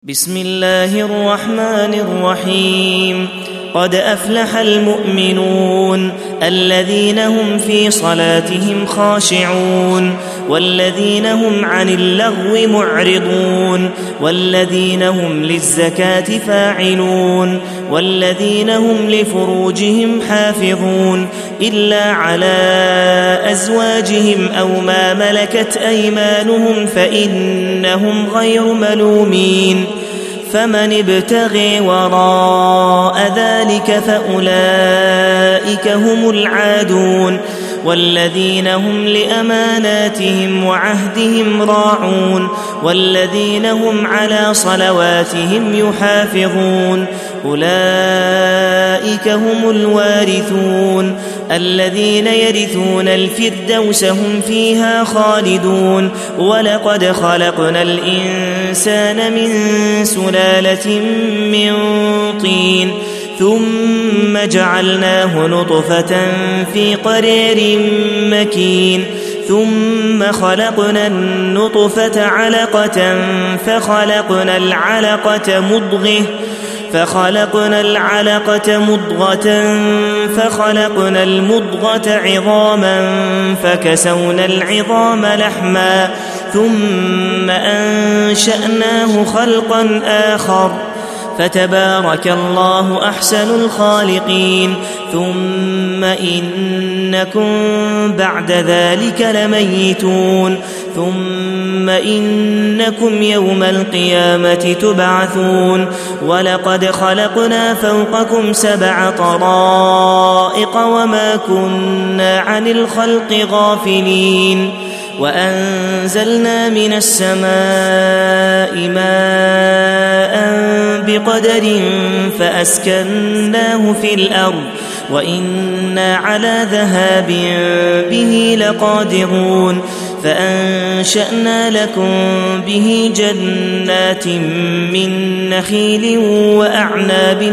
بسم الله الرحمن الرحيم. قد أفلح المؤمنون الذين هم في صلاتهم خاشعون والذين هم عن اللغو معرضون والذين هم للزكاة فاعلون والذين هم لفروجهم حافظون إلا على أزواجهم أو ما ملكت أيمانهم فإنهم غير ملومين. فمن ابتغي وراء ذلك فأولئك هم العادون والذين هم لأماناتهم وعهدهم راعون والذين هم على صلواتهم يحافظون أولئك هم الوارثون الذين يرثون الفردوس هم فيها خالدون. ولقد خلقنا الإنسان من سلالة من طين ثم جعلناه نطفة في قرير مكين ثم خلقنا النطفة علقة فخلقنا العلقة مضغة فخلقنا المضغة عظاما فكسونا العظام لحما ثم أنشأناه خلقا آخر فتبارك الله أحسن الخالقين. ثم إنكم بعد ذلك لميتون ثم إنكم يوم القيامة تبعثون. ولقد خلقنا فوقكم 7 طرائق وما كنا عن الخلق غافلين وأنزلنا من السماء ماء بقدر فأسكناه في الأرض وإنا على ذهاب به لقادرون. فأنشأنا لكم به جنات من نخيل وأعناب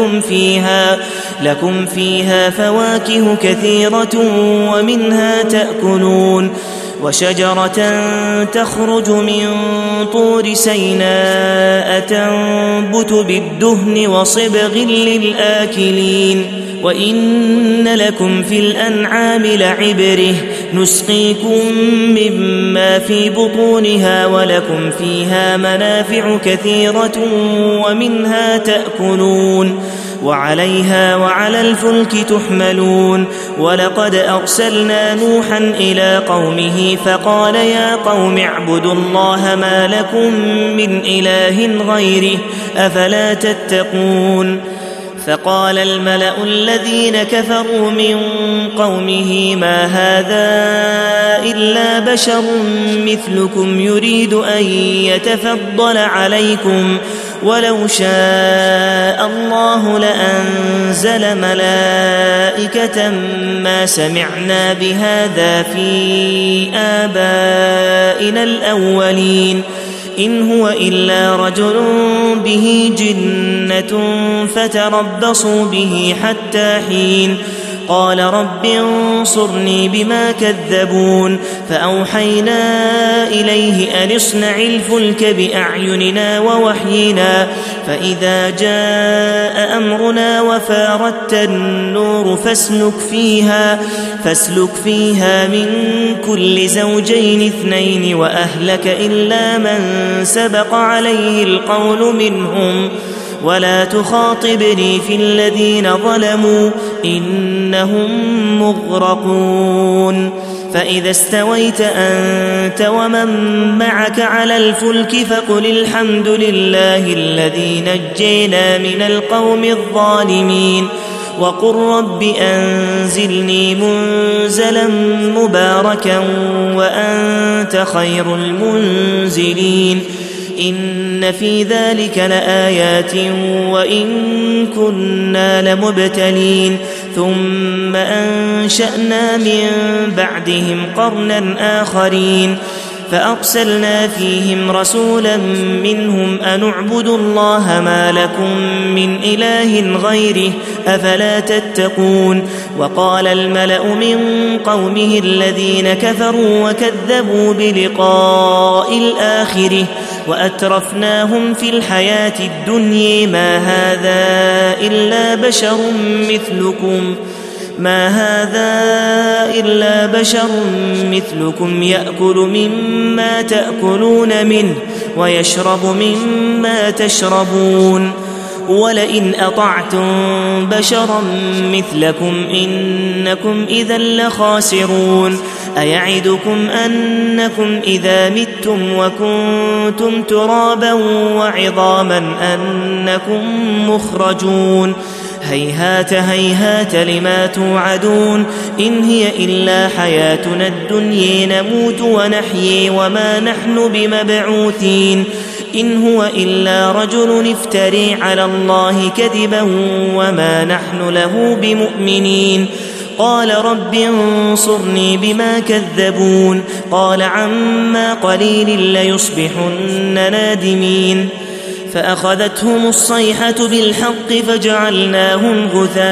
لكم فيها فواكه كثيرة ومنها تأكلون وشجرة تخرج من طور سيناء تنبت بالدهن وصبغ للآكلين. وإن لكم في الأنعام لعبرة نسقيكم مما في بطونها ولكم فيها منافع كثيرة ومنها تأكلون وعليها وعلى الفلك تحملون. ولقد أرسلنا نوحا إلى قومه فقال يا قوم اعبدوا الله ما لكم من إله غيره أفلا تتقون. فقال الملأ الذين كفروا من قومه ما هذا إلا بشر مثلكم يريد أن يتفضل عليكم ولو شاء الله لأنزل ملائكة ما سمعنا بهذا في آبائنا الأولين إن هو إلا رجل به جنة فتربصوا به حتى حين. قال رب انصرني بما كذبون. فأوحينا إليه أن اصنع الفلك بأعيننا ووحينا فإذا جاء أمرنا وفاردت النور فاسلك فيها من كل زوجين 2 وأهلك إلا من سبق عليه القول منهم ولا تخاطبني في الذين ظلموا إنهم مغرقون. فإذا استويت أنت ومن معك على الفلك فقل الحمد لله الذي نجينا من القوم الظالمين وقل رب أنزلني منزلا مباركا وأنت خير المنزلين. إن في ذلك لآيات وإن كنا لمبتلين. ثم أنشأنا من بعدهم قرنا آخرين فأرسلنا فيهم رسولا منهم أن اعبدوا الله ما لكم من إله غيره أفلا تتقون وقال الملأ من قومه الذين كفروا وكذبوا بلقاء الآخرة وأترفناهم في الحياة الدنيا ما هذا إلا بشر مثلكم يأكل مما تأكلون منه ويشرب مما تشربون ولئن أطعتم بشرا مثلكم إنكم إذا لخاسرون أيعدكم أنكم إذا متم وكنتم ترابا وعظاما أنكم مخرجون هيهات هيهات لما توعدون إن هي إلا حياتنا الدنيا نموت ونحيي وما نحن بمبعوثين إن هو إلا رجل افتري على الله كذبا وما نحن له بمؤمنين قال رب انصرني بما كذبون قال عما قليل ليصبحن نادمين فأخذتهم الصيحة بالحق فجعلناهم غثاء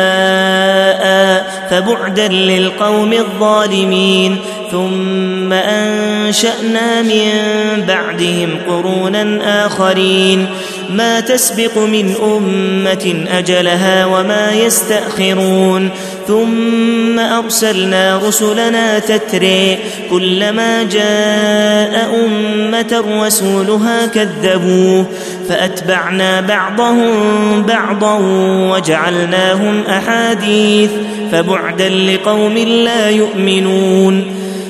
فبعدا للقوم الظالمين ثم أنشأنا من بعدهم قرونا آخرين ما تسبق من أمة أجلها وما يستأخرون ثم أرسلنا رسلنا تتري كلما جاء أمة رسولها كذبوه فأتبعنا بعضهم بعضا وجعلناهم أحاديث فبعدا لقوم لا يؤمنون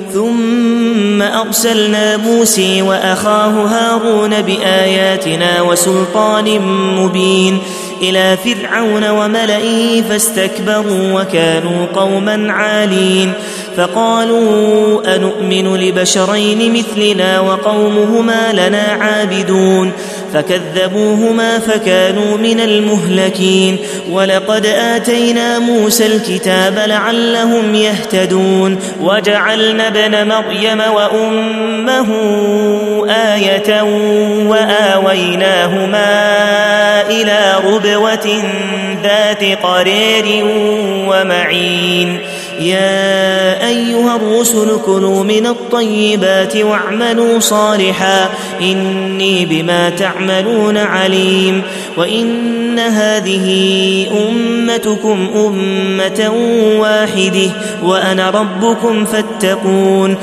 ثم أرسلنا موسى وأخاه هارون بآياتنا وسلطان مبين إلى فرعون وملئه فاستكبروا وكانوا قوما عالين فقالوا أنؤمن لبشرين مثلنا وقومهما لنا عابدون فكذبوهما فكانوا من المهلكين ولقد آتينا موسى الكتاب لعلهم يهتدون وجعلنا ابن مريم وأمه آية وآويناهما إلى ربوة ذات قرير ومعين يا أيها الرسل كلوا من الطيبات واعملوا صالحا إني بما تعملون عليم وإن هذه أمتكم أمة واحدة وأنا ربكم فاتقون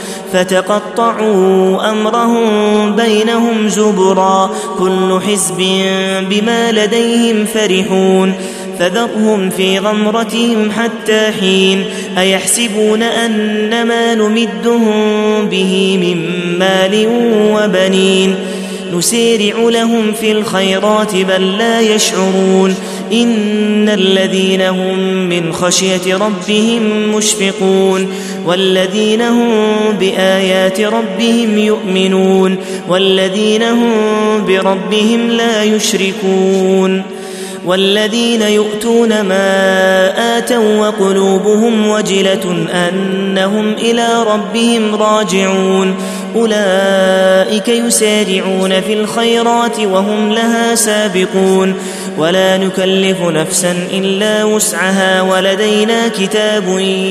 فتقطعوا أمرهم بينهم زبرا كل حزب بما لديهم فرحون فذرهم في غمرتهم حتى حين أيحسبون أنما نمدهم به من مال وبنين نسارع لهم في الخيرات بل لا يشعرون إن الذين هم من خشية ربهم مشفقون والذين هم بآيات ربهم يؤمنون والذين هم بربهم لا يشركون والذين يؤتون ما آتوا وقلوبهم وجلة أنهم إلى ربهم راجعون أولئك يسارعون في الخيرات وهم لها سابقون ولا نكلف نفسا إلا وسعها ولدينا كتاب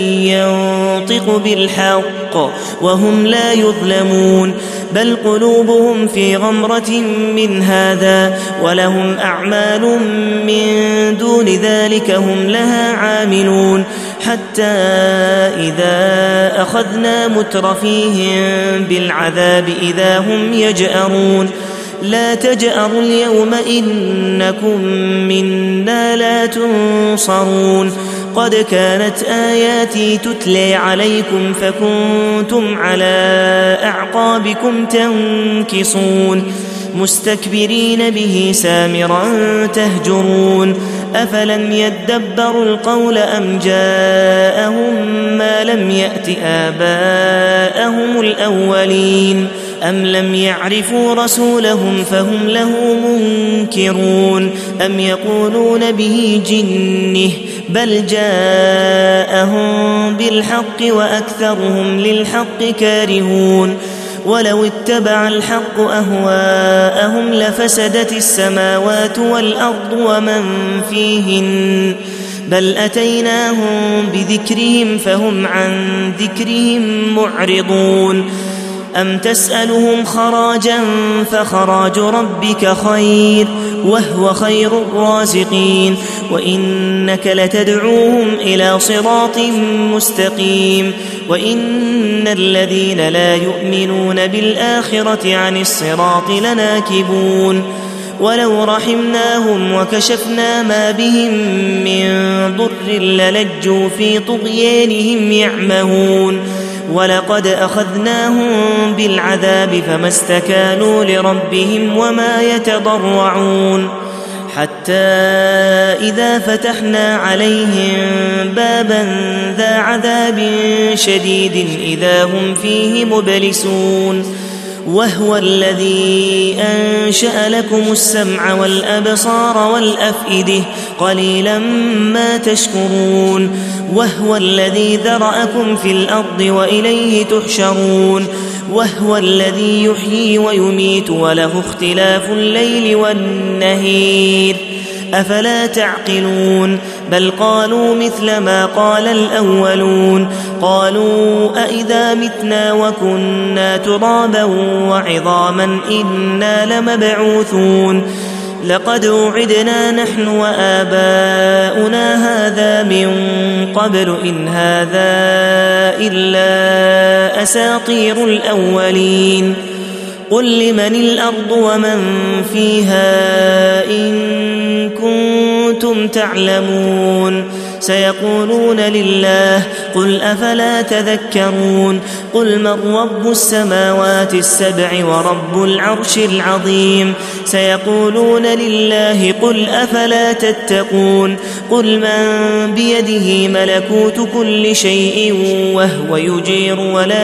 ينطق بالحق وهم لا يظلمون بل قلوبهم في غمرة من هذا ولهم أعمال من دون ذلك هم لها عاملون حتى إذا أخذنا مترفيهم بالعذاب إذا هم يجأرون لا تجأروا اليوم إنكم منا لا تنصرون قد كانت آياتي تتلى عليكم فكنتم على أعقابكم تنكصون مستكبرين به سامرا تهجرون أفلم يدبروا القول أم جاءهم ما لم يأت آباءهم الأولين أم لم يعرفوا رسولهم فهم له منكرون أم يقولون به جنه بل جاءهم بالحق وأكثرهم للحق كارهون ولو اتبع الحق أهواءهم لفسدت السماوات والأرض ومن فيهن بل أتيناهم بذكرهم فهم عن ذكرهم معرضون أم تسألهم خراجا فخراج ربك خير وهو خير الرازقين وإنك لتدعوهم إلى صراط مستقيم وإن الذين لا يؤمنون بالآخرة عن الصراط لناكبون ولو رحمناهم وكشفنا ما بهم من ضر للجوا في طغيانهم يعمهون ولقد أخذناهم بالعذاب فما استكانوا لربهم وما يتضرعون حتى إذا فتحنا عليهم بابا ذا عذاب شديد إذا هم فيه مبلسون وهو الذي أنشأ لكم السمع والأبصار والأفئدة قليلا ما تشكرون وهو الذي ذرأكم في الأرض وإليه تحشرون وهو الذي يحيي ويميت وله اختلاف الليل والنهار أفلا تعقلون بل قالوا مثل ما قال الأولون قالوا أئذا متنا وكنا ترابا وعظاما إنا لمبعوثون لقد وعدنا نحن وآباؤنا هذا من قبل إن هذا إلا أساطير الأولين قل لمن الأرض ومن فيها إن كنتم تعلمون سيقولون لله قل أفلا تذكرون قل من رب السماوات السبع ورب العرش العظيم سيقولون لله قل أفلا تتقون قل من بيده ملكوت كل شيء وهو يجير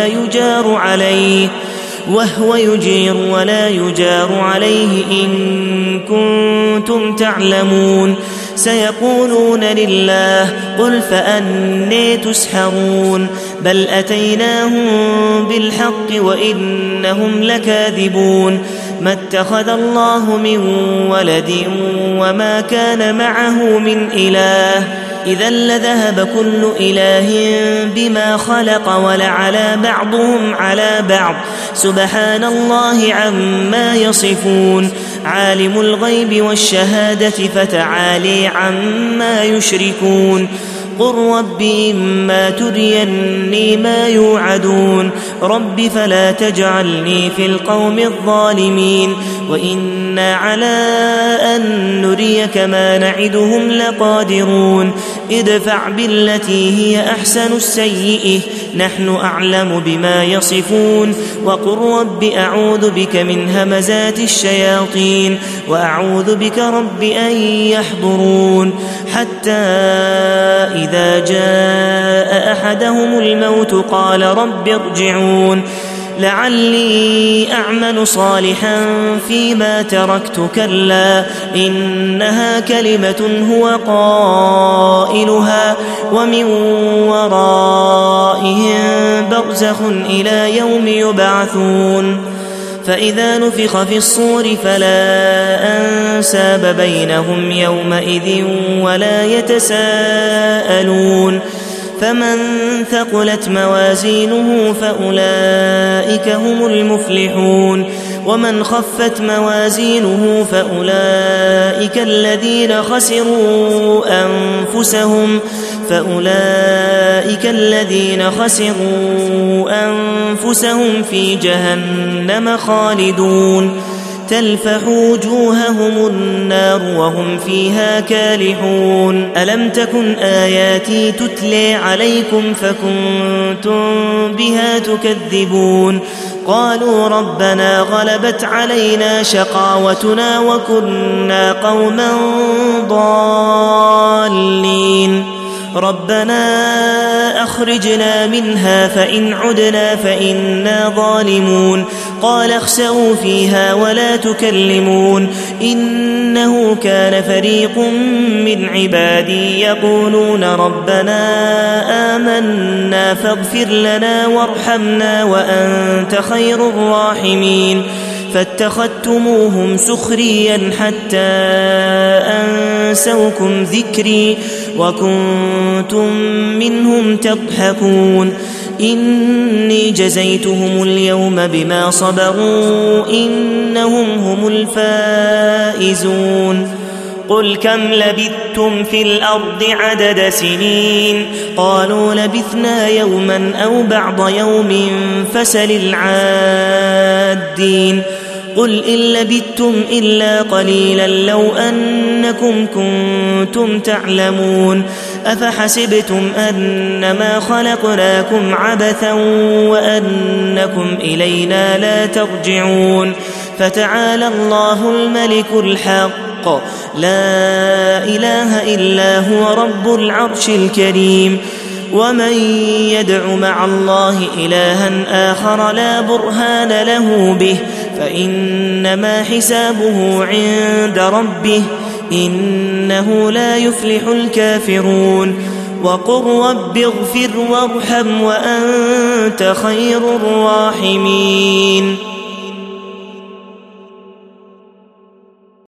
ولا يجار عليه إن كنتم تعلمون سيقولون لله قل فأنى تسحرون بل أتيناهم بالحق وإنهم لكاذبون ما اتخذ الله من ولد وما كان معه من إله إذا لذهب كل إله بما خلق ولعلى بعضهم على بعض سبحان الله عما يصفون عالم الغيب والشهادة فتعالي عما يشركون قل رب إما تريني ما يوعدون رب فلا تجعلني في القوم الظالمين وإنا على أن نريك ما نعدهم لقادرون ادفع بالتي هي أحسن السيئة نحن أعلم بما يصفون وقل رب أعوذ بك من همزات الشياطين وأعوذ بك رب أن يحضرون حتى إذا جاء أحدهم الموت قال رب ارجعون لعلي أعمل صالحا فيما تركت كلا إنها كلمة هو قائلها ومن ورائهم برزخ إلى يوم يبعثون فإذا نفخ في الصور فلا أنساب بينهم يومئذ ولا يتساءلون فمن ثقلت موازينه فأولئك هم المفلحون ومن خفت موازينه فأولئك الذين خسروا أنفسهم في جهنم خالدون تلفح وجوههم النار وهم فيها كالحون ألم تكن آياتي تتلى عليكم فكنتم بها تكذبون قالوا ربنا غلبت علينا شقاوتنا وكنا قوما ضالين ربنا أخرجنا منها فإن عدنا فإنا ظالمون قال اخسئوا فيها ولا تكلمون إنه كان فريق من عبادي يقولون ربنا آمنا فاغفر لنا وارحمنا وأنت خير الراحمين فاتخذتموهم سخريا حتى أنسوكم ذكري وكنتم منهم تضحكون إني جزيتهم اليوم بما صبروا إنهم هم الفائزون قل كم لبثتم في الأرض عدد سنين قالوا لبثنا يوما أو بعض يوم فسل العادين قل إن لبثتم إلا قليلا لو أنكم كنتم تعلمون أفحسبتم أنما خلقناكم عبثا وأنكم إلينا لا ترجعون فتعالى الله الملك الحق لا إله إلا هو رب العرش الكريم ومن يدع مع الله إلها آخر لا برهان له به فإنما حسابه عند ربه إنه لا يفلح الكافرون وقل رب اغفر وارحم وأنت خير الراحمين